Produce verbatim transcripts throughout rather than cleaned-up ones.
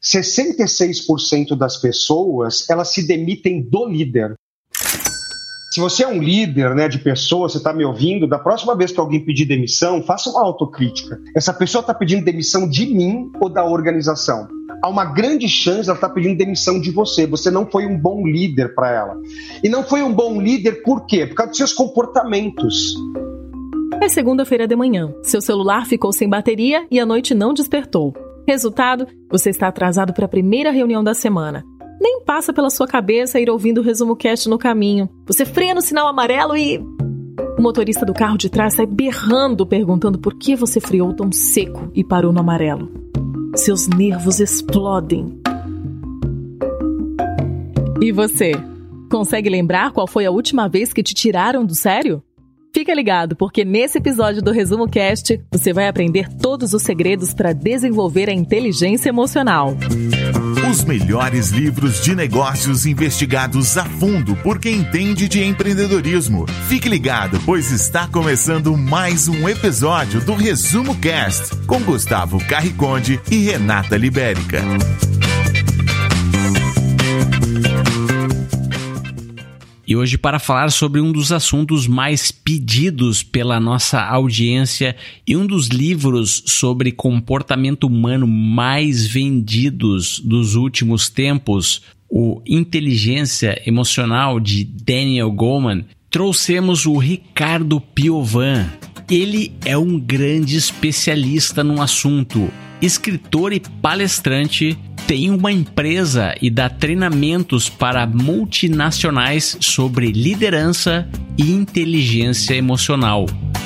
sessenta e seis por cento das pessoas, elas se demitem do líder. Se você é um líder, né, de pessoas, você está me ouvindo, da próxima vez que alguém pedir demissão, faça uma autocrítica. Essa pessoa está pedindo demissão de mim ou da organização? Há uma grande chance ela está pedindo demissão de você. Você não foi um bom líder para ela. E não foi um bom líder por quê? Por causa dos seus comportamentos. É segunda-feira de manhã. Seu celular ficou sem bateria e a noite não despertou. Resultado, você está atrasado para a primeira reunião da semana. Nem passa pela sua cabeça ir ouvindo o Resumo Cast no caminho. Você freia no sinal amarelo e... O motorista do carro de trás sai berrando, perguntando por que você freou tão seco e parou no amarelo. Seus nervos explodem. E você? Consegue lembrar qual foi a última vez que te tiraram do sério? Fica ligado, porque nesse episódio do Resumo Cast, você vai aprender todos os segredos para desenvolver a inteligência emocional. Os melhores livros de negócios investigados a fundo por quem entende de empreendedorismo. Fique ligado, pois está começando mais um episódio do Resumo Cast, com Gustavo Carriconde e Renata Libérica. E hoje, para falar sobre um dos assuntos mais pedidos pela nossa audiência e um dos livros sobre comportamento humano mais vendidos dos últimos tempos, o Inteligência Emocional, de Daniel Goleman, trouxemos o Ricardo Piovan. Ele é um grande especialista no assunto, escritor e palestrante, tem uma empresa e dá treinamentos para multinacionais sobre liderança e inteligência emocional.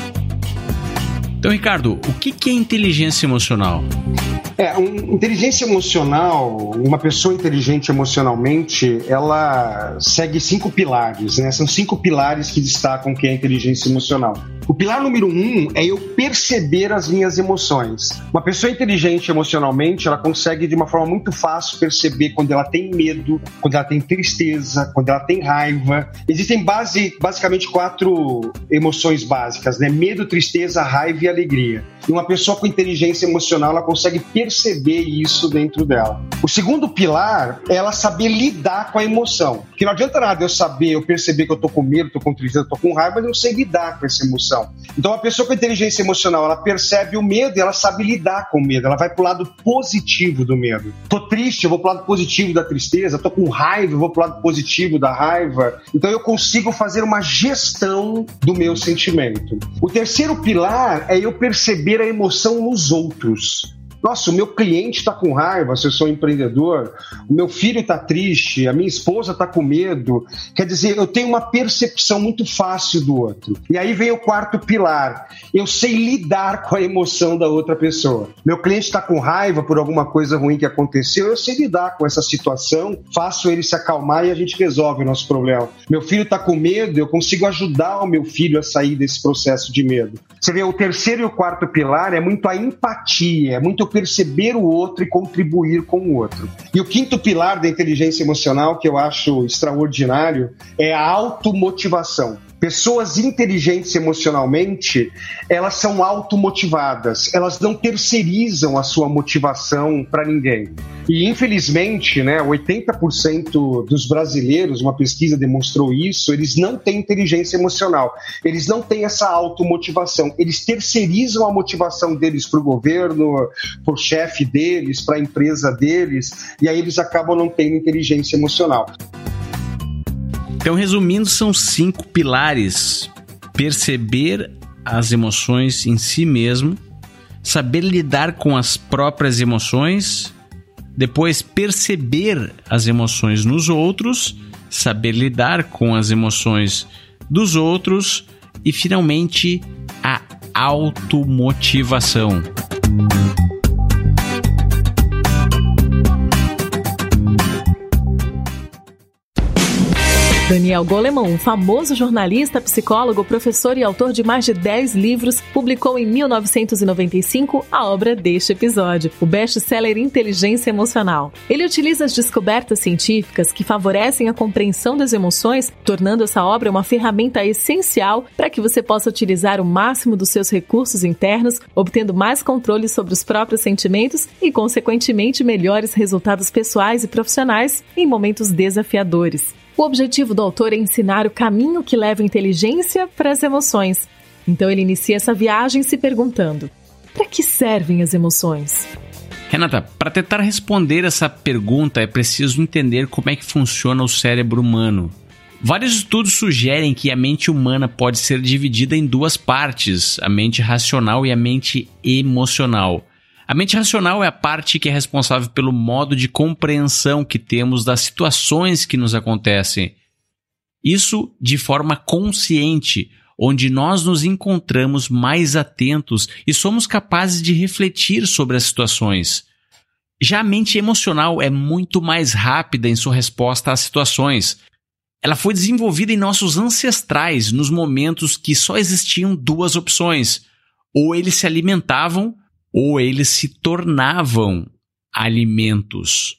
Então, Ricardo, o que é inteligência emocional? É, um, inteligência emocional, uma pessoa inteligente emocionalmente, ela segue cinco pilares, né? São cinco pilares que destacam o que é inteligência emocional. O pilar número um é eu perceber as minhas emoções. Uma pessoa inteligente emocionalmente, ela consegue de uma forma muito fácil perceber quando ela tem medo, quando ela tem tristeza, quando ela tem raiva. Existem base, basicamente quatro emoções básicas, né? Medo, tristeza, raiva e alegria. E uma pessoa com inteligência emocional, ela consegue perceber isso dentro dela. O segundo pilar é ela saber lidar com a emoção. Porque não adianta nada eu saber, eu perceber que eu tô com medo, tô com tristeza, tô com raiva, mas eu não sei lidar com essa emoção. Então, a pessoa com inteligência emocional, ela percebe o medo e ela sabe lidar com o medo. Ela vai pro lado positivo do medo. Tô triste, eu vou pro lado positivo da tristeza. Tô com raiva, eu vou pro lado positivo da raiva. Então, eu consigo fazer uma gestão do meu sentimento. O terceiro pilar é eu perceber a emoção nos outros. Nossa, o meu cliente está com raiva, se eu sou um empreendedor, o meu filho está triste, a minha esposa está com medo. Quer dizer, eu tenho uma percepção muito fácil do outro. E aí vem o quarto pilar. Eu sei lidar com a emoção da outra pessoa. Meu cliente está com raiva por alguma coisa ruim que aconteceu, eu sei lidar com essa situação, faço ele se acalmar e a gente resolve o nosso problema. Meu filho está com medo, eu consigo ajudar o meu filho a sair desse processo de medo. Você vê, o terceiro e o quarto pilar é muito a empatia, é muito perceber o outro e contribuir com o outro. E o quinto pilar da inteligência emocional, que eu acho extraordinário, é a automotivação. Pessoas inteligentes emocionalmente, elas são automotivadas, elas não terceirizam a sua motivação para ninguém. E infelizmente, né, oitenta por cento dos brasileiros, uma pesquisa demonstrou isso, eles não têm inteligência emocional, eles não têm essa automotivação, eles terceirizam a motivação deles para o governo, para o chefe deles, para a empresa deles, e aí eles acabam não tendo inteligência emocional. Então, resumindo, são cinco pilares: perceber as emoções em si mesmo, saber lidar com as próprias emoções, depois perceber as emoções nos outros, saber lidar com as emoções dos outros e, finalmente, a automotivação. Daniel Goleman, um famoso jornalista, psicólogo, professor e autor de mais de dez livros, publicou em mil novecentos e noventa e cinco a obra deste episódio, o best-seller Inteligência Emocional. Ele utiliza as descobertas científicas que favorecem a compreensão das emoções, tornando essa obra uma ferramenta essencial para que você possa utilizar o máximo dos seus recursos internos, obtendo mais controle sobre os próprios sentimentos e, consequentemente, melhores resultados pessoais e profissionais em momentos desafiadores. O objetivo do autor é ensinar o caminho que leva a inteligência para as emoções. Então ele inicia essa viagem se perguntando: para que servem as emoções? Renata, para tentar responder essa pergunta é preciso entender como é que funciona o cérebro humano. Vários estudos sugerem que a mente humana pode ser dividida em duas partes, a mente racional e a mente emocional. A mente racional é a parte que é responsável pelo modo de compreensão que temos das situações que nos acontecem. Isso de forma consciente, onde nós nos encontramos mais atentos e somos capazes de refletir sobre as situações. Já a mente emocional é muito mais rápida em sua resposta às situações. Ela foi desenvolvida em nossos ancestrais nos momentos que só existiam duas opções: ou eles se alimentavam ou eles se tornavam alimentos.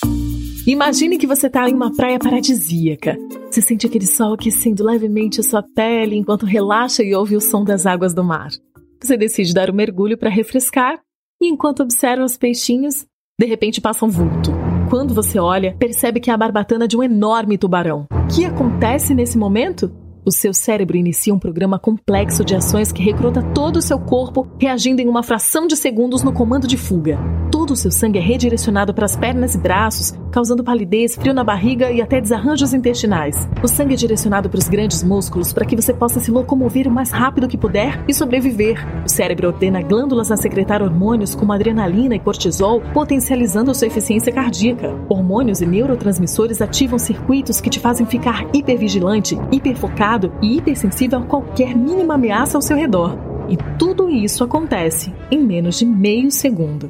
Imagine que você está em uma praia paradisíaca. Você sente aquele sol aquecendo levemente a sua pele enquanto relaxa e ouve o som das águas do mar. Você decide dar um mergulho para refrescar e, enquanto observa os peixinhos, de repente passa um vulto. Quando você olha, percebe que é a barbatana de um enorme tubarão. O que acontece nesse momento? O seu cérebro inicia um programa complexo de ações que recruta todo o seu corpo, reagindo em uma fração de segundos no comando de fuga. Todo o seu sangue é redirecionado para as pernas e braços, causando palidez, frio na barriga e até desarranjos intestinais. O sangue é direcionado para os grandes músculos para que você possa se locomover o mais rápido que puder e sobreviver. O cérebro ordena glândulas a secretar hormônios como adrenalina e cortisol, potencializando a sua eficiência cardíaca. Hormônios e neurotransmissores ativam circuitos que te fazem ficar hipervigilante, hiperfocado e hipersensível a qualquer mínima ameaça ao seu redor. E tudo isso acontece em menos de meio segundo.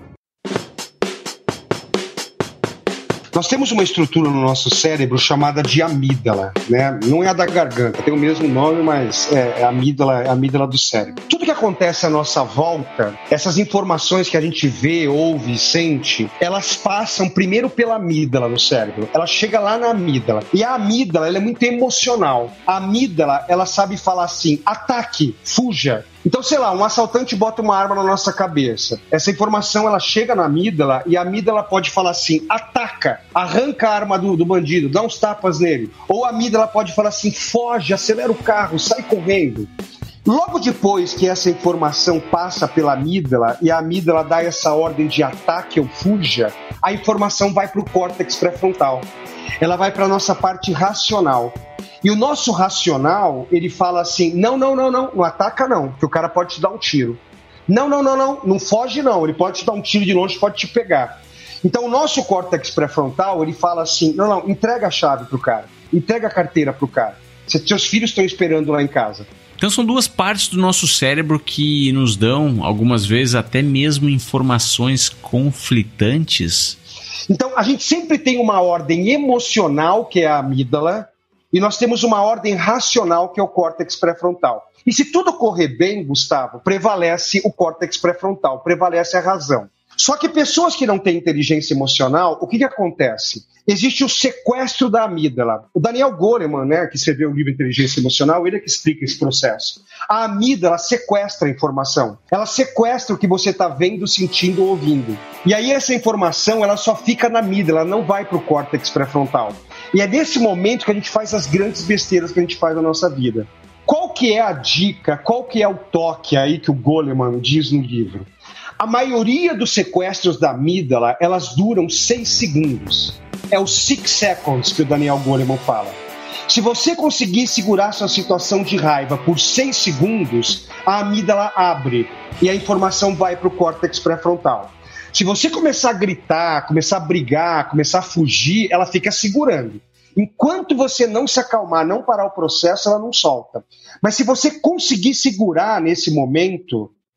Nós temos uma estrutura no nosso cérebro chamada de amígdala, né? Não é a da garganta, tem o mesmo nome, mas é a amígdala, é a amígdala do cérebro. Tudo que acontece à nossa volta, essas informações que a gente vê, ouve, sente, elas passam primeiro pela amígdala no cérebro. Ela chega lá na amígdala. E a amígdala, ela é muito emocional. A amígdala, ela sabe falar assim: ataque, fuja. Então, sei lá, um assaltante bota uma arma na nossa cabeça. Essa informação, ela chega na amígdala e a amígdala pode falar assim: ataca, arranca a arma do, do bandido, dá uns tapas nele. Ou a amígdala pode falar assim: foge, acelera o carro, sai correndo. Logo depois que essa informação passa pela amígdala e a amígdala dá essa ordem de ataque ou fuja, a informação vai para o córtex pré-frontal. Ela vai para a nossa parte racional. E o nosso racional, ele fala assim: não, não, não, não, não ataca não, que o cara pode te dar um tiro. Não, não, não, não, não foge não, ele pode te dar um tiro de longe, pode te pegar. Então o nosso córtex pré-frontal, ele fala assim: não, não, entrega a chave pro cara, entrega a carteira pro cara. Seus filhos estão esperando lá em casa. Então são duas partes do nosso cérebro que nos dão, algumas vezes, até mesmo informações conflitantes. Então a gente sempre tem uma ordem emocional, que é a amígdala, e nós temos uma ordem racional, que é o córtex pré-frontal. E se tudo correr bem, Gustavo, prevalece o córtex pré-frontal, prevalece a razão. Só que pessoas que não têm inteligência emocional, o que, que acontece? Existe o sequestro da amígdala. O Daniel Goleman, né, que escreveu o livro Inteligência Emocional, ele é que explica esse processo. A amígdala sequestra a informação. Ela sequestra o que você está vendo, sentindo ou ouvindo. E aí essa informação, ela só fica na amígdala, ela não vai para o córtex pré-frontal. E é nesse momento que a gente faz as grandes besteiras que a gente faz na nossa vida. Qual que é a dica, qual que é o toque aí que o Goleman diz no livro? A maioria dos sequestros da amígdala, elas duram seis segundos. É os six seconds que o Daniel Goleman fala. Se você conseguir segurar sua situação de raiva por seis segundos, a amígdala abre e a informação vai para o córtex pré-frontal. Se você começar a gritar, começar a brigar, começar a fugir, ela fica segurando. Enquanto você não se acalmar, não parar o processo, ela não solta. Mas se você conseguir segurar nesse momento,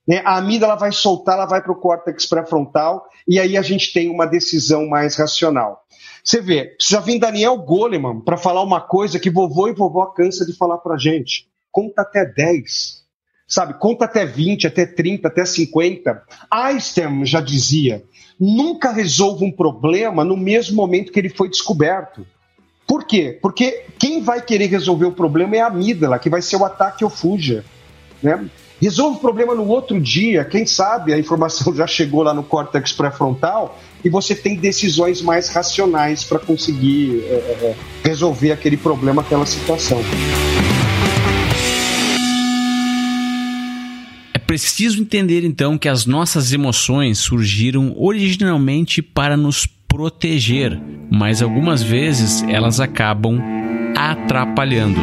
né? A amígdala vai soltar, ela vai para o córtex pré-frontal e aí a gente tem uma decisão mais racional. Você vê, precisa vir Daniel Goleman para falar uma coisa que vovô e vovó cansa de falar para a gente. Conta até dez, sabe? Conta até vinte, até trinta, até cinquenta. Einstein já dizia, nunca resolva um problema no mesmo momento que ele foi descoberto. Por quê? Porque quem vai querer resolver o problema é a amígdala, que vai ser o ataque ou fuja, né? Resolve o problema no outro dia, quem sabe a informação já chegou lá no córtex pré-frontal e você tem decisões mais racionais para conseguir é, resolver aquele problema, aquela situação. É preciso entender então que as nossas emoções surgiram originalmente para nos proteger, mas algumas vezes elas acabam atrapalhando.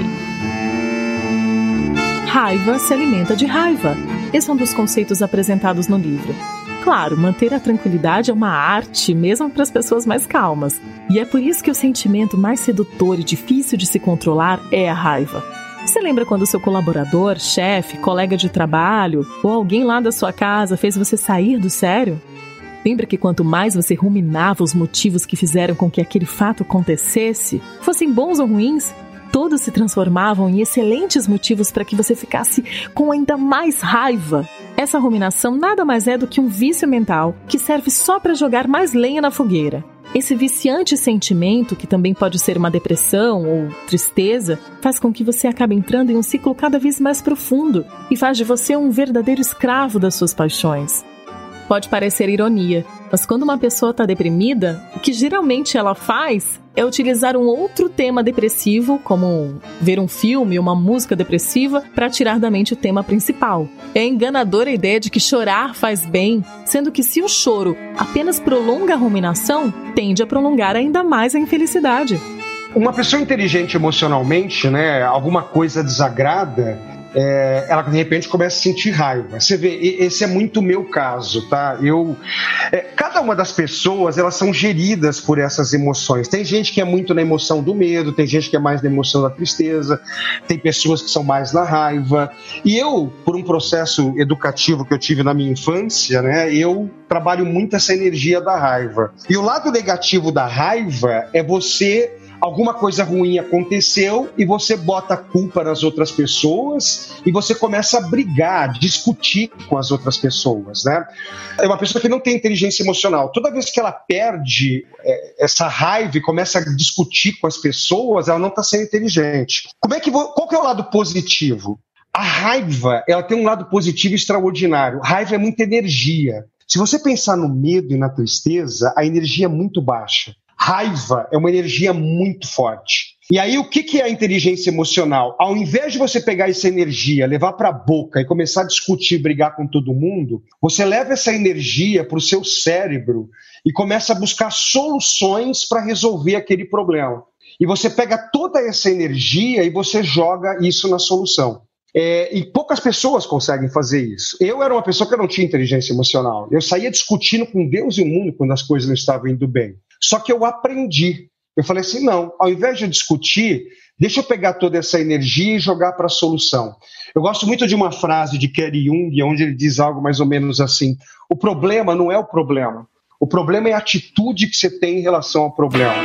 Raiva se alimenta de raiva. Esse é um dos conceitos apresentados no livro. Claro, manter a tranquilidade é uma arte, mesmo para as pessoas mais calmas. E é por isso que o sentimento mais sedutor e difícil de se controlar é a raiva. Você lembra quando seu colaborador, chefe, colega de trabalho ou alguém lá da sua casa fez você sair do sério? Lembra que quanto mais você ruminava os motivos que fizeram com que aquele fato acontecesse, fossem bons ou ruins, todos se transformavam em excelentes motivos para que você ficasse com ainda mais raiva. Essa ruminação nada mais é do que um vício mental que serve só para jogar mais lenha na fogueira. Esse viciante sentimento, que também pode ser uma depressão ou tristeza, faz com que você acabe entrando em um ciclo cada vez mais profundo e faz de você um verdadeiro escravo das suas paixões. Pode parecer ironia, mas quando uma pessoa está deprimida, o que geralmente ela faz é utilizar um outro tema depressivo, como ver um filme ou uma música depressiva, para tirar da mente o tema principal. É enganadora a ideia de que chorar faz bem, sendo que se o choro apenas prolonga a ruminação, tende a prolongar ainda mais a infelicidade. Uma pessoa inteligente emocionalmente, né, alguma coisa desagrada, É, ela de repente começa a sentir raiva. Você vê, esse é muito o meu caso, tá? Eu, é, cada uma das pessoas, elas são geridas por essas emoções. Tem gente que é muito na emoção do medo, tem gente que é mais na emoção da tristeza, tem pessoas que são mais na raiva. E eu, por um processo educativo que eu tive na minha infância, né, eu trabalho muito essa energia da raiva. E o lado negativo da raiva é você... Alguma coisa ruim aconteceu e você bota a culpa nas outras pessoas e você começa a brigar, discutir com as outras pessoas, né? É uma pessoa que não tem inteligência emocional. Toda vez que ela perde é, essa raiva e começa a discutir com as pessoas, ela não está sendo inteligente. Como é que vou, qual que é o lado positivo? A raiva, ela tem um lado positivo extraordinário. Raiva é muita energia. Se você pensar no medo e na tristeza, a energia é muito baixa. Raiva é uma energia muito forte. E aí, o que, que é a inteligência emocional? Ao invés de você pegar essa energia, levar para a boca e começar a discutir, brigar com todo mundo, você leva essa energia para o seu cérebro e começa a buscar soluções para resolver aquele problema. E você pega toda essa energia e você joga isso na solução. É, e poucas pessoas conseguem fazer isso. Eu era uma pessoa que não tinha inteligência emocional. Eu saía discutindo com Deus e o mundo quando as coisas não estavam indo bem. Só que eu aprendi. Eu falei assim, não, ao invés de discutir, deixa eu pegar toda essa energia e jogar para a solução. Eu gosto muito de uma frase de Carl Jung, onde ele diz algo mais ou menos assim, o problema não é o problema. O problema é a atitude que você tem em relação ao problema.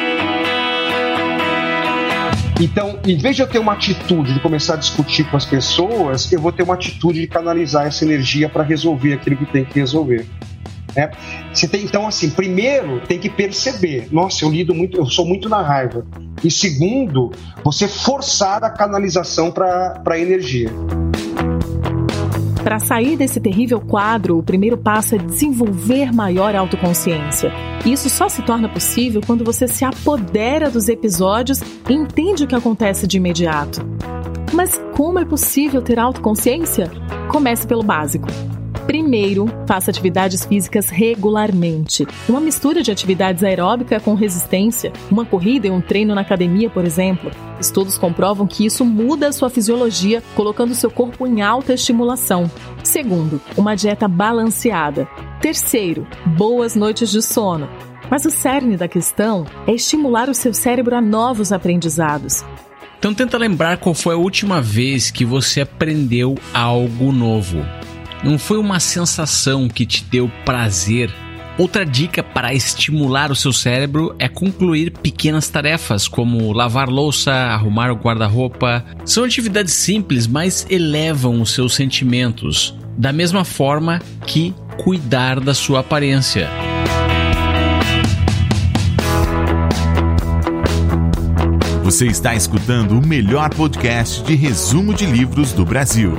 Então, em vez de eu ter uma atitude de começar a discutir com as pessoas, eu vou ter uma atitude de canalizar essa energia para resolver aquilo que tem que resolver. É. Você tem, então, assim, primeiro tem que perceber, nossa, eu lido muito, eu sou muito na raiva. E segundo, você forçar a canalização para a energia. Para sair desse terrível quadro, o primeiro passo é desenvolver maior autoconsciência. Isso só se torna possível quando você se apodera dos episódios e entende o que acontece de imediato. Mas como é possível ter autoconsciência? Comece pelo básico. Primeiro, faça atividades físicas regularmente. Uma mistura de atividades aeróbica com resistência, uma corrida e um treino na academia, por exemplo. Estudos comprovam que isso muda a sua fisiologia, colocando seu corpo em alta estimulação. Segundo, uma dieta balanceada. Terceiro, boas noites de sono. Mas o cerne da questão é estimular o seu cérebro a novos aprendizados. Então tenta lembrar qual foi a última vez que você aprendeu algo novo. Não foi uma sensação que te deu prazer. Outra dica para estimular o seu cérebro é concluir pequenas tarefas, como lavar louça, arrumar o guarda-roupa. São atividades simples, mas elevam os seus sentimentos, da mesma forma que cuidar da sua aparência. Você está escutando o melhor podcast de resumo de livros do Brasil.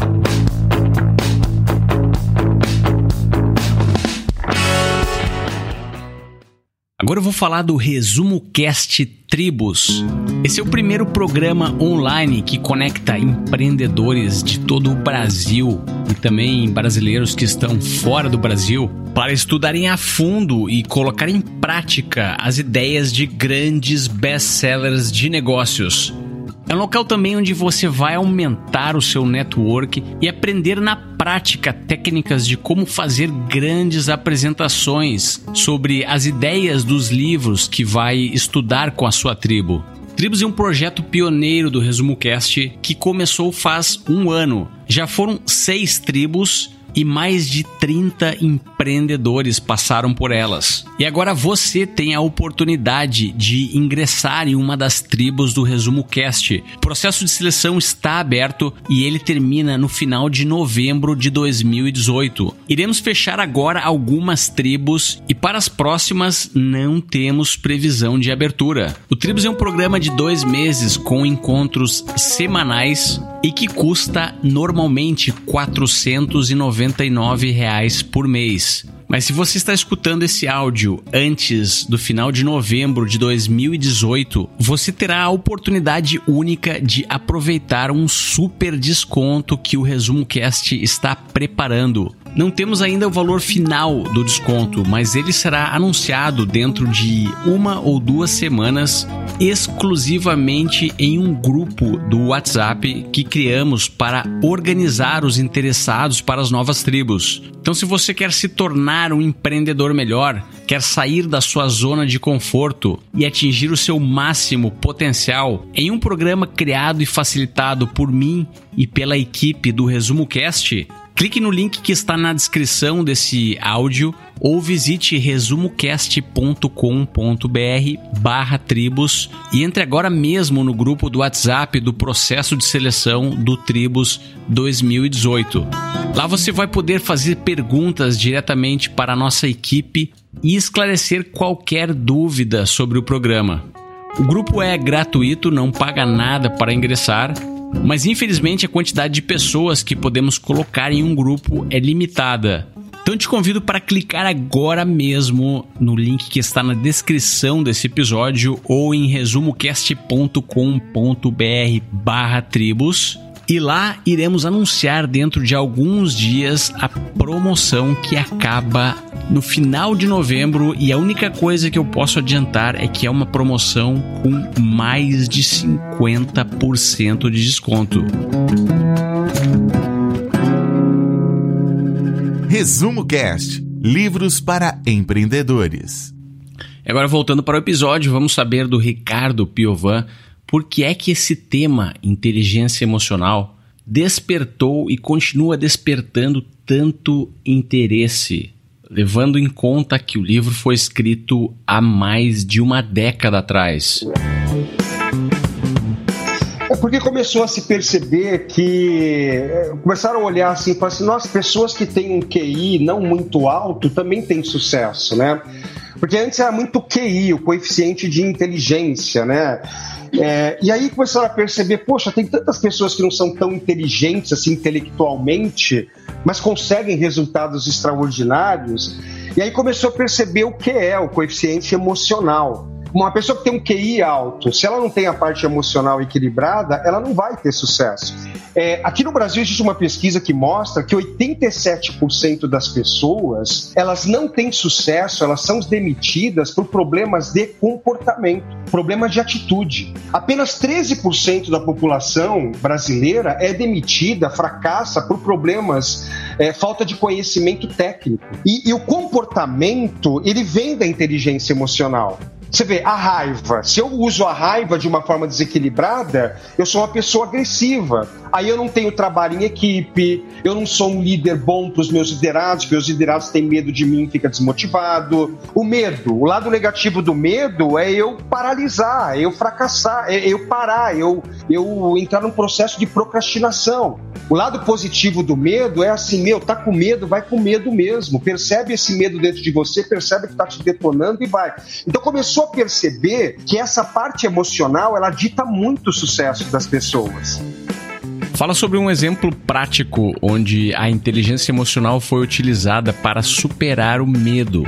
Agora eu vou falar do Resumo Cast Tribos. Esse é o primeiro programa online que conecta empreendedores de todo o Brasil e também brasileiros que estão fora do Brasil para estudarem a fundo e colocar em prática as ideias de grandes best-sellers de negócios. É um local também onde você vai aumentar o seu network e aprender na prática técnicas de como fazer grandes apresentações sobre as ideias dos livros que vai estudar com a sua tribo. Tribos é um projeto pioneiro do Resumo Cast que começou faz um ano. Já foram seis tribos e mais de trinta empreendedores passaram por elas. E agora você tem a oportunidade de ingressar em uma das tribos do Resumo Cast. O processo de seleção está aberto e ele termina no final de novembro de dois mil e dezoito. Iremos fechar agora algumas tribos e para as próximas não temos previsão de abertura. O Tribos é um programa de dois meses com encontros semanais e que custa normalmente quatrocentos e noventa e nove reais por mês. Mas se você está escutando esse áudio antes do final de novembro de dois mil e dezoito, você terá a oportunidade única de aproveitar um super desconto que o Resumo Cast está preparando. Não temos ainda o valor final do desconto, mas ele será anunciado dentro de uma ou duas semanas, exclusivamente em um grupo do WhatsApp que criamos para organizar os interessados para as novas tribos. Então, se você quer se tornar um empreendedor melhor, quer sair da sua zona de conforto e atingir o seu máximo potencial, em um programa criado e facilitado por mim e pela equipe do Resumo Cast, clique no link que está na descrição desse áudio ou visite resumocast ponto com ponto br barra tribos e entre agora mesmo no grupo do WhatsApp do processo de seleção do Tribos dois mil e dezoito. Lá você vai poder fazer perguntas diretamente para a nossa equipe e esclarecer qualquer dúvida sobre o programa. O grupo é gratuito, não paga nada para ingressar, mas infelizmente a quantidade de pessoas que podemos colocar em um grupo é limitada. Então eu te convido para clicar agora mesmo no link que está na descrição desse episódio ou em resumocast ponto com ponto br barra tribos e lá iremos anunciar dentro de alguns dias a promoção que acaba no final de novembro e a única coisa que eu posso adiantar é que é uma promoção com mais de cinquenta por cento de desconto. Resumo Cast, livros para empreendedores. Agora voltando para o episódio, vamos saber do Ricardo Piovan por que é que esse tema, inteligência emocional, despertou e continua despertando tanto interesse, levando em conta que o livro foi escrito há mais de uma década atrás. É porque começou a se perceber que começaram a olhar assim e falar assim, nossa, pessoas que têm um Q I não muito alto também têm sucesso, né? Porque antes era muito Q I, o coeficiente de inteligência, né? É, e aí começaram a perceber, poxa, tem tantas pessoas que não são tão inteligentes assim intelectualmente, mas conseguem resultados extraordinários. E aí começou a perceber o que é o coeficiente emocional. Uma pessoa que tem um Q I alto, se ela não tem a parte emocional equilibrada, ela não vai ter sucesso. É, aqui no Brasil existe uma pesquisa que mostra que oitenta e sete por cento das pessoas, elas não têm sucesso, elas são demitidas por problemas de comportamento, problemas de atitude. Apenas treze por cento da população brasileira é demitida, fracassa por problemas, é, falta de conhecimento técnico. E, e o comportamento, ele vem da inteligência emocional. Você vê, a raiva. Se eu uso a raiva de uma forma desequilibrada, eu sou uma pessoa agressiva. Aí eu não tenho trabalho em equipe, eu não sou um líder bom para os meus liderados, porque os liderados têm medo de mim e fica desmotivado. O medo, o lado negativo do medo é eu paralisar, é eu fracassar, é eu parar, eu, eu entrar num processo de procrastinação. O lado positivo do medo é assim, meu, tá com medo, vai com medo mesmo. Percebe esse medo dentro de você, percebe que tá te detonando e vai. Então começou a perceber que essa parte emocional, ela dita muito o sucesso das pessoas. Fala sobre um exemplo prático onde a inteligência emocional foi utilizada para superar o medo.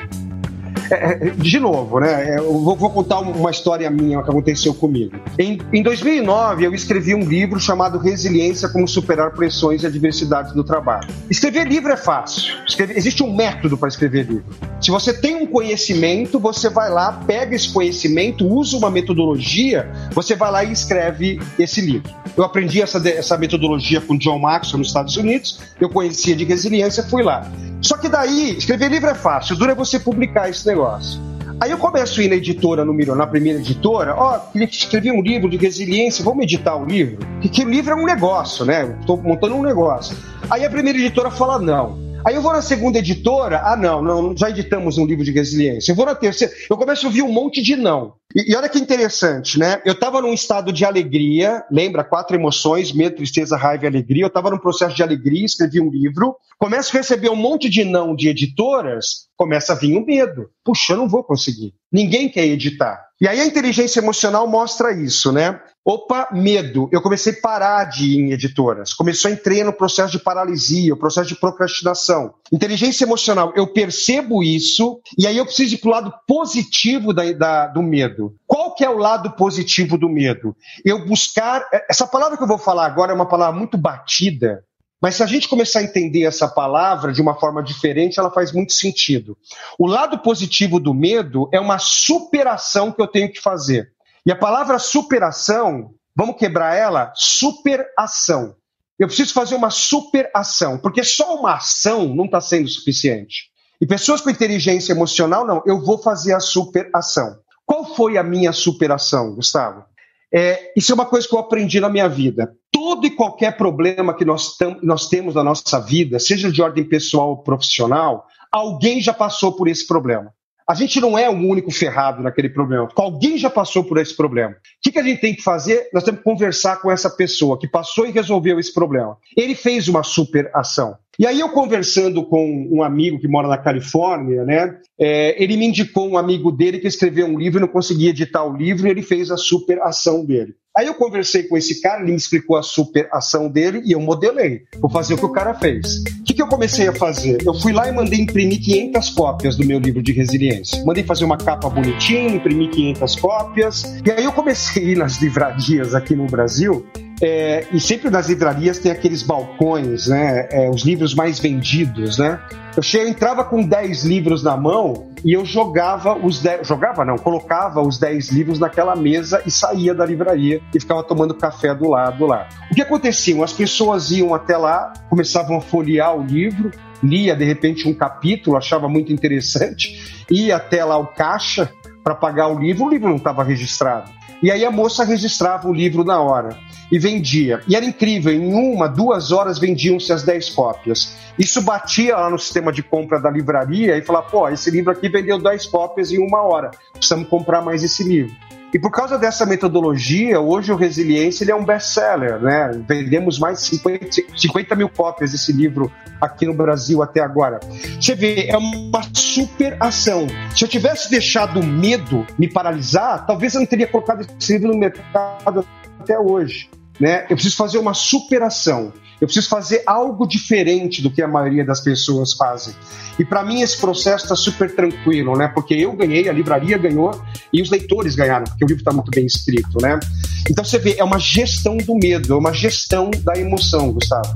É, de novo, né? Eu vou, vou contar uma história minha que aconteceu comigo. Em, em dois mil e nove, eu escrevi um livro chamado Resiliência: Como Superar Pressões e Adversidades do Trabalho. Escrever livro é fácil. Escrever, existe um método para escrever livro. Se você tem um conhecimento, você vai lá, pega esse conhecimento, usa uma metodologia, você vai lá e escreve esse livro. Eu aprendi essa, essa metodologia com John Maxwell nos Estados Unidos, eu conhecia de resiliência, fui lá. Só que daí, escrever livro é fácil, duro é você publicar esse negócio. Aí eu começo a ir na editora, no Milho, na primeira editora, ó, oh, escrevi um livro de resiliência, vamos editar o livro? Porque o livro é um negócio, né? Estou montando um negócio. Aí a primeira editora fala não. Aí eu vou na segunda editora, ah não, não, já editamos um livro de resiliência. Eu vou na terceira, eu começo a ouvir um monte de não. E, e olha que interessante, né? Eu estava num estado de alegria, lembra? Quatro emoções, medo, tristeza, raiva e alegria. Eu estava num processo de alegria, escrevi um livro, começo a receber um monte de não de editoras, começa a vir o medo. Puxa, eu não vou conseguir. Ninguém quer editar. E aí a inteligência emocional mostra isso, né? Opa, medo. Eu comecei a parar de ir em editoras. Começou a entrar no processo de paralisia, o processo de procrastinação. Inteligência emocional, eu percebo isso e aí eu preciso ir para o lado positivo da, da, do medo. Qual que é o lado positivo do medo? Eu buscar... Essa palavra que eu vou falar agora é uma palavra muito batida, mas se a gente começar a entender essa palavra de uma forma diferente, ela faz muito sentido. O lado positivo do medo é uma superação que eu tenho que fazer. E a palavra superação, vamos quebrar ela? Superação. Eu preciso fazer uma superação, porque só uma ação não está sendo suficiente. E pessoas com inteligência emocional, não, eu vou fazer a superação. Qual foi a minha superação, Gustavo? É, isso é uma coisa que eu aprendi na minha vida. Todo e qualquer problema que nós, tam, nós temos na nossa vida, seja de ordem pessoal ou profissional, alguém já passou por esse problema. A gente não é o único ferrado naquele problema. Alguém já passou por esse problema. O que, que a gente tem que fazer? Nós temos que conversar com essa pessoa que passou e resolveu esse problema. Ele fez uma superação. E aí eu conversando com um amigo que mora na Califórnia, né, é, ele me indicou um amigo dele que escreveu um livro e não conseguia editar o livro e ele fez a superação dele. Aí eu conversei com esse cara, ele me explicou a superação dele e eu modelei. Vou fazer o que o cara fez. O que, que eu comecei a fazer? Eu fui lá e mandei imprimir quinhentas cópias do meu livro de resiliência. Mandei fazer uma capa bonitinha, imprimir quinhentas cópias. E aí eu comecei a ir nas livrarias aqui no Brasil. É, e sempre nas livrarias tem aqueles balcões, né? É, os livros mais vendidos, né? Eu, cheguei, eu entrava com dez livros na mão e eu jogava os dez, jogava não, colocava os dez livros naquela mesa e saía da livraria e ficava tomando café do lado lá. O que acontecia? As pessoas iam até lá, começavam a folhear o livro, lia de repente um capítulo, achava muito interessante, ia até lá o caixa para pagar o livro, o livro não estava registrado. E aí a moça registrava o livro na hora e vendia. E era incrível, em uma, duas horas vendiam-se as dez cópias. Isso batia lá no sistema de compra da livraria e falava, pô, esse livro aqui vendeu dez cópias em uma hora, precisamos comprar mais esse livro. E por causa dessa metodologia, hoje o Resiliência ele é um best-seller, né? Vendemos mais de cinquenta mil cópias desse livro aqui no Brasil até agora. Você vê, é uma superação. Se eu tivesse deixado o medo me paralisar, talvez eu não teria colocado esse livro no mercado até hoje, né? Eu preciso fazer uma superação. Eu preciso fazer algo diferente do que a maioria das pessoas fazem. E para mim esse processo está super tranquilo, né? Porque eu ganhei, a livraria ganhou e os leitores ganharam, porque o livro está muito bem escrito, né? Então você vê, é uma gestão do medo, é uma gestão da emoção, Gustavo.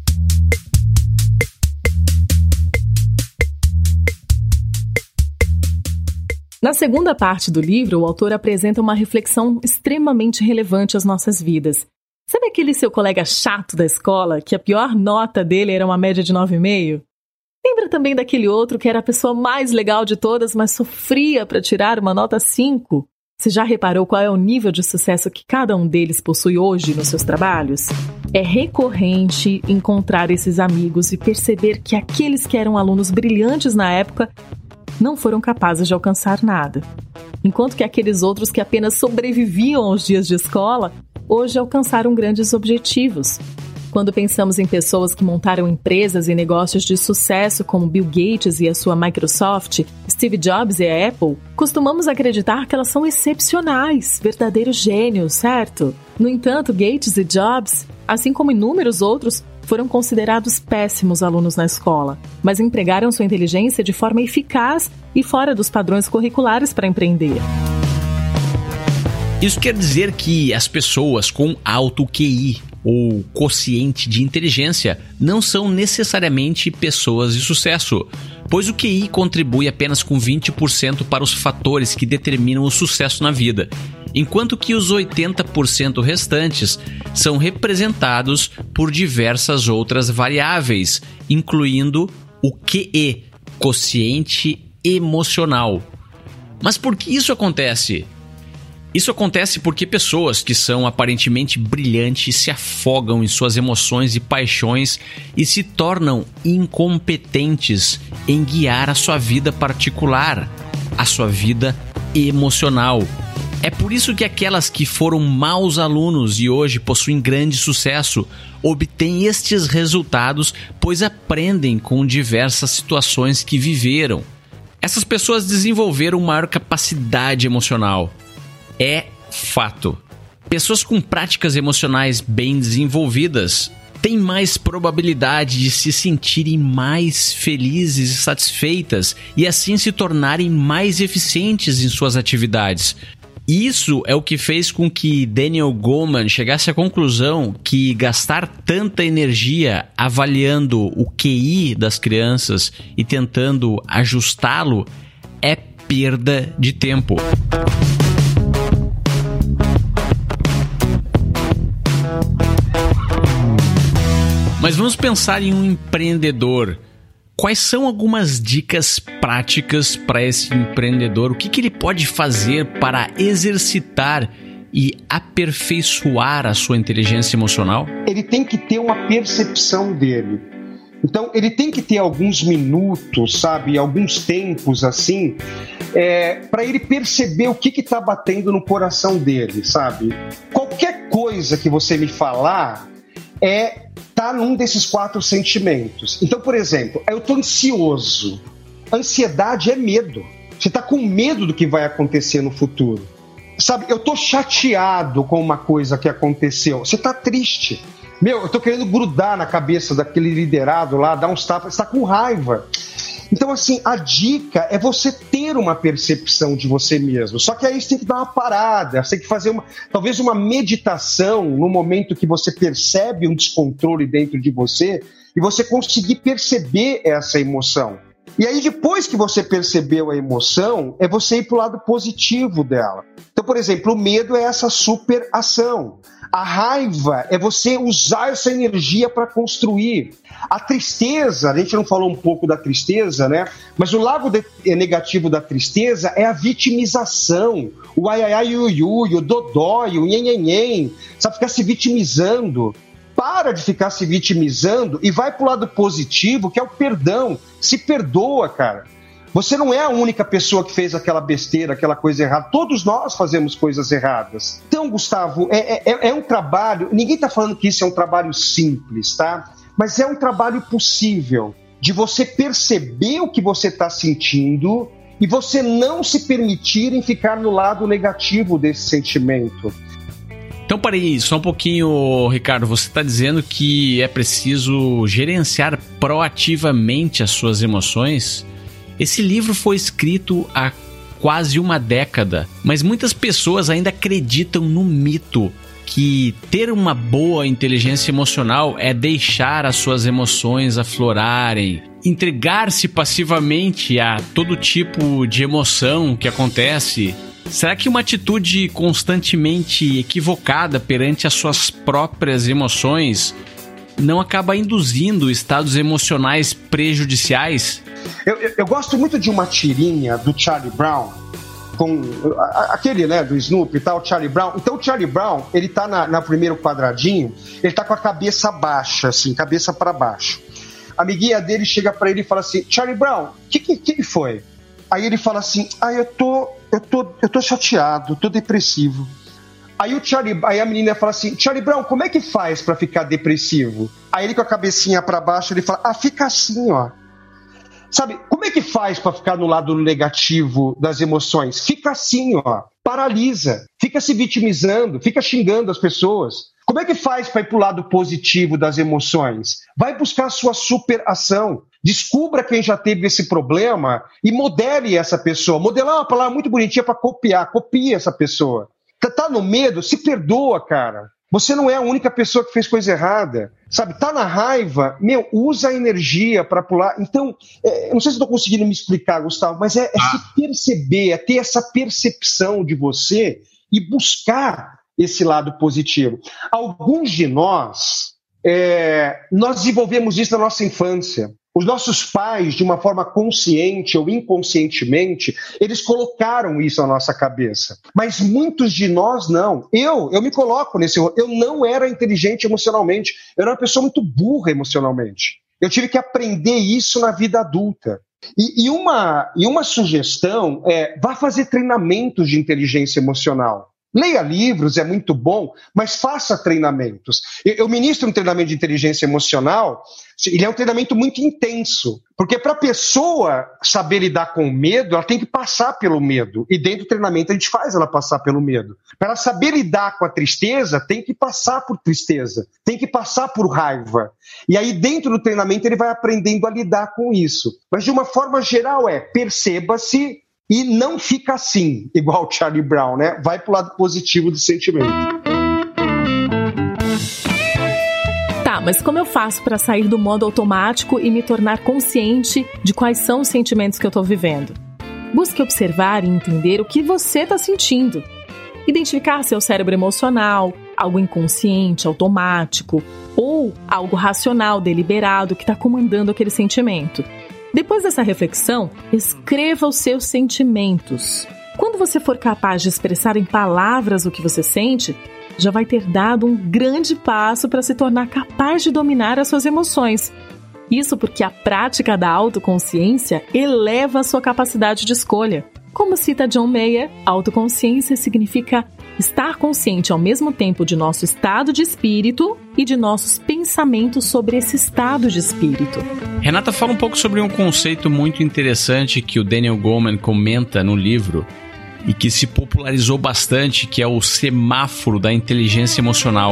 Na segunda parte do livro, o autor apresenta uma reflexão extremamente relevante às nossas vidas. Sabe aquele seu colega chato da escola, que a pior nota dele era uma média de nove vírgula cinco? Lembra também daquele outro que era a pessoa mais legal de todas, mas sofria para tirar uma nota cinco? Você já reparou qual é o nível de sucesso que cada um deles possui hoje nos seus trabalhos? É recorrente encontrar esses amigos e perceber que aqueles que eram alunos brilhantes na época não foram capazes de alcançar nada. Enquanto que aqueles outros que apenas sobreviviam aos dias de escola, hoje alcançaram grandes objetivos. Quando pensamos em pessoas que montaram empresas e negócios de sucesso como Bill Gates e a sua Microsoft, Steve Jobs e a Apple, costumamos acreditar que elas são excepcionais, verdadeiros gênios, certo? No entanto, Gates e Jobs, assim como inúmeros outros, foram considerados péssimos alunos na escola, mas empregaram sua inteligência de forma eficaz e fora dos padrões curriculares para empreender. Isso quer dizer que as pessoas com alto Q I ou quociente de inteligência não são necessariamente pessoas de sucesso, pois o Q I contribui apenas com vinte por cento para os fatores que determinam o sucesso na vida, enquanto que os oitenta por cento restantes são representados por diversas outras variáveis, incluindo o Q E, quociente emocional. Mas por que isso acontece? Isso acontece porque pessoas que são aparentemente brilhantes se afogam em suas emoções e paixões e se tornam incompetentes em guiar a sua vida particular, a sua vida emocional. É por isso que aquelas que foram maus alunos e hoje possuem grande sucesso obtêm estes resultados, pois aprendem com diversas situações que viveram. Essas pessoas desenvolveram maior capacidade emocional. É fato. Pessoas com práticas emocionais bem desenvolvidas têm mais probabilidade de se sentirem mais felizes e satisfeitas e assim se tornarem mais eficientes em suas atividades. Isso é o que fez com que Daniel Goleman chegasse à conclusão que gastar tanta energia avaliando o Q I das crianças e tentando ajustá-lo é perda de tempo. Mas vamos pensar em um empreendedor. Quais são algumas dicas práticas para esse empreendedor? O que, que ele pode fazer para exercitar e aperfeiçoar a sua inteligência emocional? Ele tem que ter uma percepção dele. Então, ele tem que ter alguns minutos, sabe, alguns tempos assim, é, para ele perceber o que está batendo no coração dele, sabe? Qualquer coisa que você me falar é tá num desses quatro sentimentos. Então, por exemplo, eu tô ansioso. Ansiedade é medo. Você tá com medo do que vai acontecer no futuro. Sabe, eu tô chateado com uma coisa que aconteceu. Você tá triste. Meu, eu tô querendo grudar na cabeça daquele liderado lá, dar uns tapas. Você tá com raiva. Então, assim, a dica é você ter uma percepção de você mesmo. Só que aí você tem que dar uma parada, você tem que fazer uma, talvez uma meditação no momento que você percebe um descontrole dentro de você e você conseguir perceber essa emoção. E aí, depois que você percebeu a emoção, é você ir para o lado positivo dela. Então, por exemplo, o medo é essa super ação. A raiva é você usar essa energia para construir. A tristeza, a gente não falou um pouco da tristeza, né? Mas o lado de, negativo da tristeza é a vitimização. O ai, ai, ai, ui, ui, o dodói, o nhen, nhen, nhen. Sabe, ficar se vitimizando. Para de ficar se vitimizando e vai pro lado positivo, que é o perdão. Se perdoa, cara. Você não é a única pessoa que fez aquela besteira, aquela coisa errada. Todos nós fazemos coisas erradas. Então, Gustavo, é, é, é um trabalho... Ninguém está falando que isso é um trabalho simples, tá? Mas é um trabalho possível de você perceber o que você está sentindo e você não se permitir em ficar no lado negativo desse sentimento. Então, parei só um pouquinho, Ricardo. Você está dizendo que é preciso gerenciar proativamente as suas emoções? Esse livro foi escrito há quase uma década, mas muitas pessoas ainda acreditam no mito que ter uma boa inteligência emocional é deixar as suas emoções aflorarem, entregar-se passivamente a todo tipo de emoção que acontece. Será que uma atitude constantemente equivocada perante as suas próprias emoções não acaba induzindo estados emocionais prejudiciais? Eu, eu, eu gosto muito de uma tirinha do Charlie Brown, com aquele, né, do Snoopy e tal, Charlie Brown. Então o Charlie Brown, ele tá na, na primeiro quadradinho, ele tá com a cabeça baixa, assim, cabeça para baixo. A amiguinha dele chega para ele e fala assim: Charlie Brown, o que, que, que foi? Aí ele fala assim: ah, eu tô, eu tô, eu tô chateado, tô depressivo. Aí, o Charlie, aí a menina fala assim: Charlie Brown, como é que faz pra ficar depressivo? Aí ele com a cabecinha pra baixo, ele fala: ah, fica assim, ó. Sabe, como é que faz pra ficar no lado negativo das emoções? Fica assim, ó. Paralisa. Fica se vitimizando, fica xingando as pessoas. Como é que faz pra ir pro lado positivo das emoções? Vai buscar a sua superação. Descubra quem já teve esse problema e modele essa pessoa. Modelar é uma palavra muito bonitinha pra copiar. Copie essa pessoa. Tá no medo? Se perdoa, cara. Você não é a única pessoa que fez coisa errada. Sabe, tá na raiva? Meu, usa a energia para pular. Então, é, não sei se estou conseguindo me explicar, Gustavo, mas é, é ah. se perceber, é ter essa percepção de você e buscar esse lado positivo. Alguns de nós, é, nós desenvolvemos isso na nossa infância. Os nossos pais, de uma forma consciente ou inconscientemente, eles colocaram isso na nossa cabeça. Mas muitos de nós não. Eu, eu me coloco nesse rolo. Eu não era inteligente emocionalmente. Eu era uma pessoa muito burra emocionalmente. Eu tive que aprender isso na vida adulta. E, e, uma, e uma sugestão é: vá fazer treinamentos de inteligência emocional. Leia livros, é muito bom, mas faça treinamentos. Eu ministro um treinamento de inteligência emocional, ele é um treinamento muito intenso, porque para a pessoa saber lidar com o medo, ela tem que passar pelo medo, e dentro do treinamento a gente faz ela passar pelo medo. Para ela saber lidar com a tristeza, tem que passar por tristeza, tem que passar por raiva. E aí dentro do treinamento ele vai aprendendo a lidar com isso. Mas de uma forma geral é, perceba-se e não fica assim, igual o Charlie Brown, né? Vai pro lado positivo do sentimento. Tá, mas como eu faço para sair do modo automático e me tornar consciente de quais são os sentimentos que eu tô vivendo? Busque observar e entender o que você tá sentindo. Identificar seu cérebro emocional, algo inconsciente, automático, ou algo racional, deliberado, que tá comandando aquele sentimento. Depois dessa reflexão, escreva os seus sentimentos. Quando você for capaz de expressar em palavras o que você sente, já vai ter dado um grande passo para se tornar capaz de dominar as suas emoções. Isso porque a prática da autoconsciência eleva a sua capacidade de escolha. Como cita John Mayer, autoconsciência significa estar consciente ao mesmo tempo de nosso estado de espírito e de nossos pensamentos sobre esse estado de espírito. Renata, fala um pouco sobre um conceito muito interessante que o Daniel Goleman comenta no livro e que se popularizou bastante, que é o semáforo da inteligência emocional.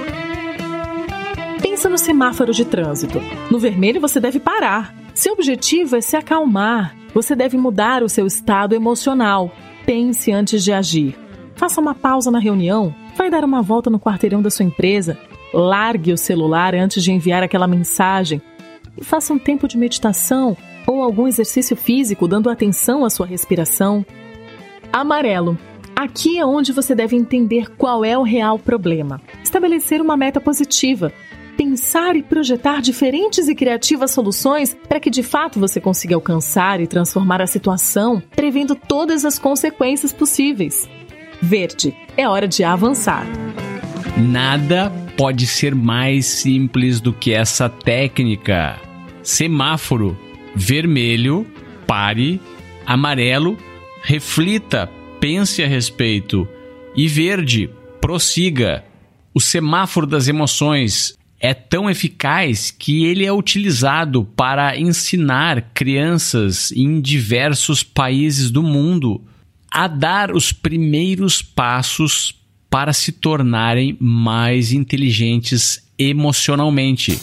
Pensa no semáforo de trânsito. No vermelho você deve parar. Seu objetivo é se acalmar. Você deve mudar o seu estado emocional. Pense antes de agir. Faça uma pausa na reunião. Vai dar uma volta no quarteirão da sua empresa. Largue o celular antes de enviar aquela mensagem. E faça um tempo de meditação ou algum exercício físico dando atenção à sua respiração. Amarelo. Aqui é onde você deve entender qual é o real problema. Estabelecer uma meta positiva. Pensar e projetar diferentes e criativas soluções para que de fato você consiga alcançar e transformar a situação, prevendo todas as consequências possíveis. Verde. É hora de avançar. Nada pode ser mais simples do que essa técnica. Semáforo. Vermelho, pare. Amarelo, reflita, pense a respeito. E verde, prossiga. O semáforo das emoções é tão eficaz que ele é utilizado para ensinar crianças em diversos países do mundo a dar os primeiros passos para se tornarem mais inteligentes emocionalmente.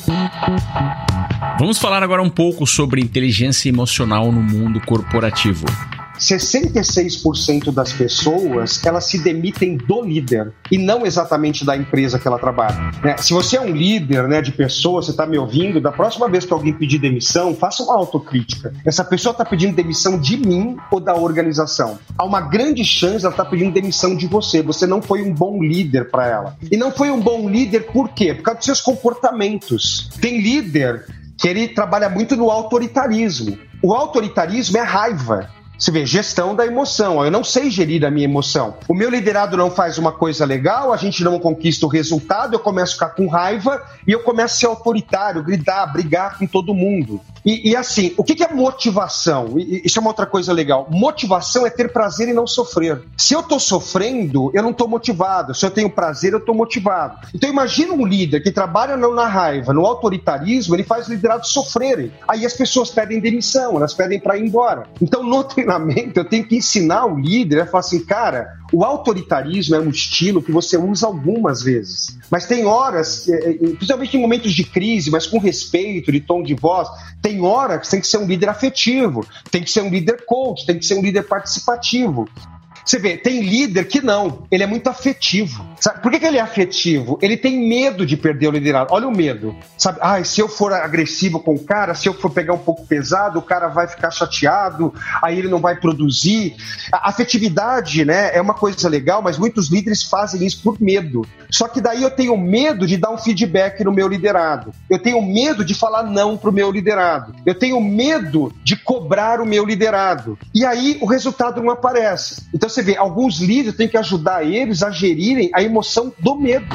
Vamos falar agora um pouco sobre inteligência emocional no mundo corporativo. sessenta e seis por cento das pessoas, elas se demitem do líder e não exatamente da empresa que ela trabalha. Né? Se você é um líder, né, de pessoas, você está me ouvindo, da próxima vez que alguém pedir demissão, faça uma autocrítica. Essa pessoa está pedindo demissão de mim ou da organização? Há uma grande chance ela está pedindo demissão de você. Você não foi um bom líder para ela. E não foi um bom líder por quê? Por causa dos seus comportamentos. Tem líder que ele trabalha muito no autoritarismo. O autoritarismo é raiva. Você vê, gestão da emoção. Eu não sei gerir a minha emoção. O meu liderado não faz uma coisa legal, a gente não conquista o resultado, eu começo a ficar com raiva e eu começo a ser autoritário, gritar, brigar com todo mundo. E, e assim, o que é motivação? Isso é uma outra coisa legal. Motivação é ter prazer e não sofrer. Se eu estou sofrendo, eu não estou motivado. Se eu tenho prazer, eu estou motivado. Então imagina um líder que trabalha não na raiva, no autoritarismo, ele faz os liderados sofrerem. Aí as pessoas pedem demissão, elas pedem para ir embora. Então no treinamento eu tenho que ensinar o líder a falar assim, cara, o autoritarismo é um estilo que você usa algumas vezes. Mas tem horas, principalmente em momentos de crise, mas com respeito, de tom de voz, tem hora que você tem que ser um líder afetivo, tem que ser um líder coach, tem que ser um líder participativo. Você vê, tem líder que não, ele é muito afetivo. Sabe? Por que, que ele é afetivo? Ele tem medo de perder o liderado. Olha o medo. Sabe? Ah, se eu for agressivo com o cara, se eu for pegar um pouco pesado, o cara vai ficar chateado, aí ele não vai produzir. A afetividade, né, é uma coisa legal, mas muitos líderes fazem isso por medo. Só que daí eu tenho medo de dar um feedback no meu liderado. Eu tenho medo de falar não pro meu liderado. Eu tenho medo de cobrar o meu liderado. E aí o resultado não aparece. Então você vê, alguns líderes têm que ajudar eles a gerirem a emoção do medo.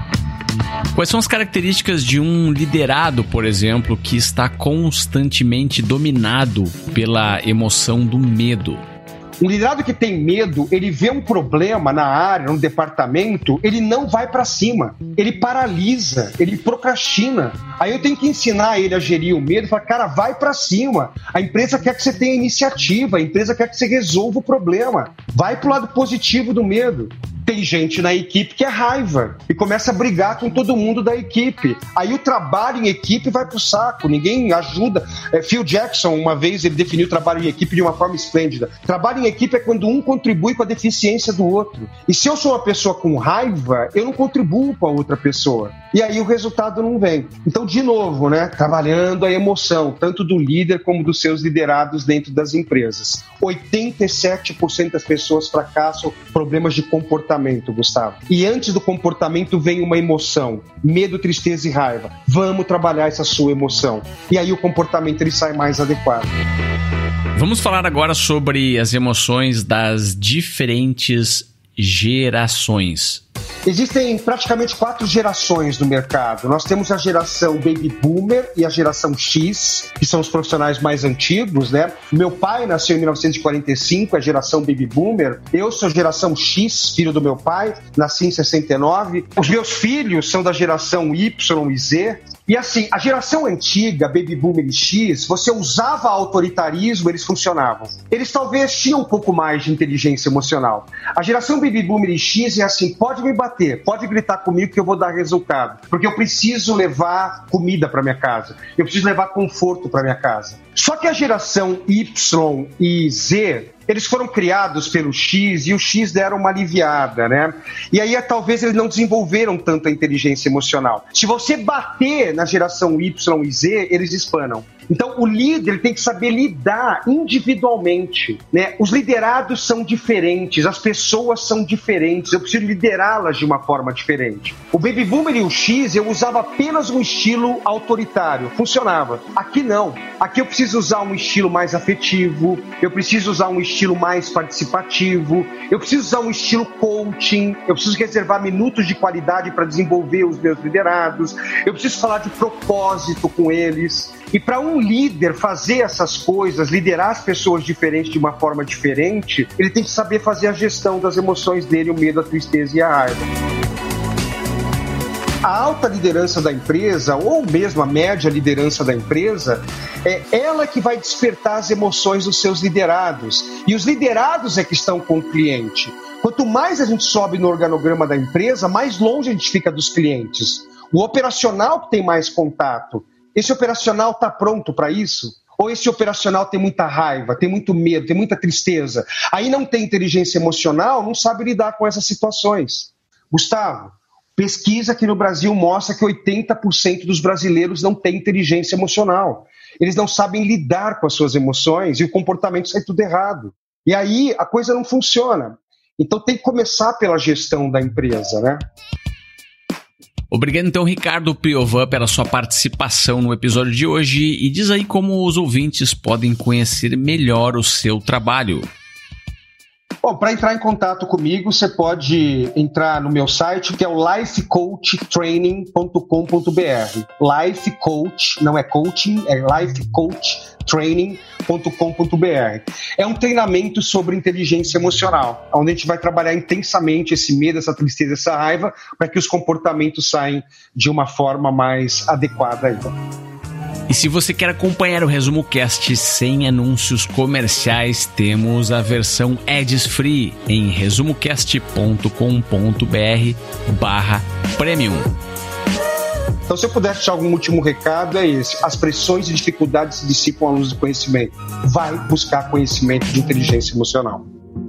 Quais são as características de um liderado, por exemplo, que está constantemente dominado pela emoção do medo? Um liderado que tem medo, ele vê um problema na área, no departamento, ele não vai para cima, ele paralisa, ele procrastina. Aí eu tenho que ensinar ele a gerir o medo e falar, cara, vai para cima. A empresa quer que você tenha iniciativa, a empresa quer que você resolva o problema. Vai pro lado positivo do medo. Tem gente na equipe que é raiva e começa a brigar com todo mundo da equipe. Aí o trabalho em equipe vai pro saco, ninguém ajuda. É, Phil Jackson, uma vez, ele definiu o trabalho em equipe de uma forma esplêndida. Trabalho em equipe é quando um contribui com a deficiência do outro. E se eu sou uma pessoa com raiva, eu não contribuo com a outra pessoa. E aí o resultado não vem. Então, de novo, né, trabalhando a emoção, tanto do líder como dos seus liderados dentro das empresas. oitenta e sete por cento das pessoas fracassam problemas de comportamento, Gustavo. E antes do comportamento vem uma emoção, medo, tristeza e raiva. Vamos trabalhar essa sua emoção. E aí o comportamento ele sai mais adequado. Vamos falar agora sobre as emoções das diferentes gerações. Existem praticamente quatro gerações no mercado. Nós temos a geração Baby Boomer e a geração X, que são os profissionais mais antigos, né? Meu pai nasceu em mil novecentos e quarenta e cinco, a geração Baby Boomer. Eu sou geração X, filho do meu pai, nasci em sessenta e nove. Os meus filhos são da geração Y e Z. E assim, a geração antiga, Baby Boomer e X, você usava autoritarismo, eles funcionavam. Eles talvez tinham um pouco mais de inteligência emocional. A geração Baby Boomer e X é assim, pode me bater, pode gritar comigo que eu vou dar resultado. Porque eu preciso levar comida para minha casa. Eu preciso levar conforto para minha casa. Só que a geração Y e Z, eles foram criados pelo X e o X deram uma aliviada, né? E aí talvez eles não desenvolveram tanta inteligência emocional. Se você bater na geração Y e Z, eles espanam. Então o líder tem que saber lidar individualmente, né? Os liderados são diferentes, as pessoas são diferentes, eu preciso liderá-las de uma forma diferente. O Baby Boomer e o X, eu usava apenas um estilo autoritário, funcionava. Aqui não, aqui eu preciso usar um estilo mais afetivo, eu preciso usar um estilo mais participativo, eu preciso usar um estilo coaching, eu preciso reservar minutos de qualidade para desenvolver os meus liderados, eu preciso falar de propósito com eles. E para um líder fazer essas coisas, liderar as pessoas diferentes de uma forma diferente, ele tem que saber fazer a gestão das emoções dele, o medo, a tristeza e a raiva. A alta liderança da empresa, ou mesmo a média liderança da empresa, é ela que vai despertar as emoções dos seus liderados. E os liderados é que estão com o cliente. Quanto mais a gente sobe no organograma da empresa, mais longe a gente fica dos clientes. O operacional que tem mais contato. Esse operacional está pronto para isso? Ou esse operacional tem muita raiva, tem muito medo, tem muita tristeza. Aí não tem inteligência emocional, não sabe lidar com essas situações. Gustavo, pesquisa aqui no Brasil mostra que oitenta por cento dos brasileiros não têm inteligência emocional. Eles não sabem lidar com as suas emoções e o comportamento sai tudo errado. E aí a coisa não funciona. Então tem que começar pela gestão da empresa, né? Obrigado então, Ricardo Priovan, pela sua participação no episódio de hoje e diz aí como os ouvintes podem conhecer melhor o seu trabalho. Bom, para entrar em contato comigo, você pode entrar no meu site, que é o life coach training ponto com ponto b r. Life Coach, não é coaching, é life coach training ponto com ponto b r. É um treinamento sobre inteligência emocional, onde a gente vai trabalhar intensamente esse medo, essa tristeza, essa raiva, para que os comportamentos saiam de uma forma mais adequada aí. E se você quer acompanhar o Resumo Cast sem anúncios comerciais, temos a versão Ads Free em resumocast ponto com ponto b r barra premium. Então, se eu puder deixar algum último recado, é esse. As pressões e dificuldades se dissipam à luz do conhecimento. Vai buscar conhecimento de inteligência emocional.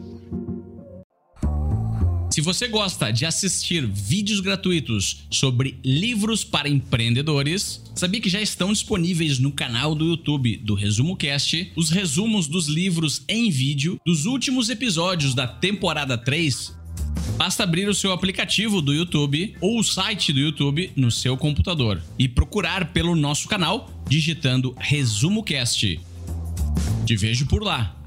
Se você gosta de assistir vídeos gratuitos sobre livros para empreendedores, sabia que já estão disponíveis no canal do YouTube do Resumo Cast os resumos dos livros em vídeo dos últimos episódios da temporada três? Basta abrir o seu aplicativo do YouTube ou o site do YouTube no seu computador e procurar pelo nosso canal digitando Resumo Cast. Te vejo por lá.